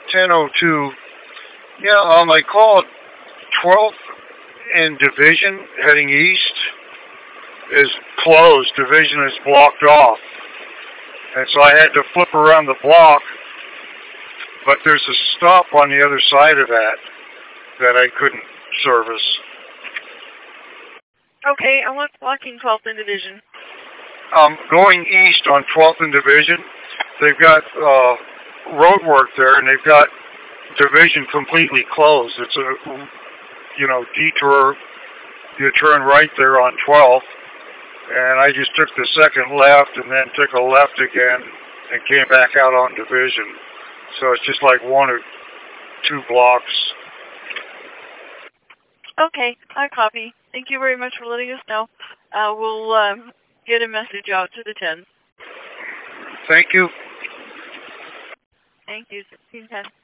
10:02. Yeah, I called 12th and Division heading east is closed. Division is blocked off. And so I had to flip around the block, but there's a stop on the other side of that I couldn't service. Okay, I want blocking 12th and Division. Going east on 12th and Division, they've got road work there, and they've got Division completely closed. It's a, detour. You turn right there on 12th, and I just took the second left and then took a left again and came back out on Division. So it's just like 1 or 2 blocks. Okay, I copy. Thank you very much for letting us know. We'll get a message out to the 10. Thank you. Thank you, 1610.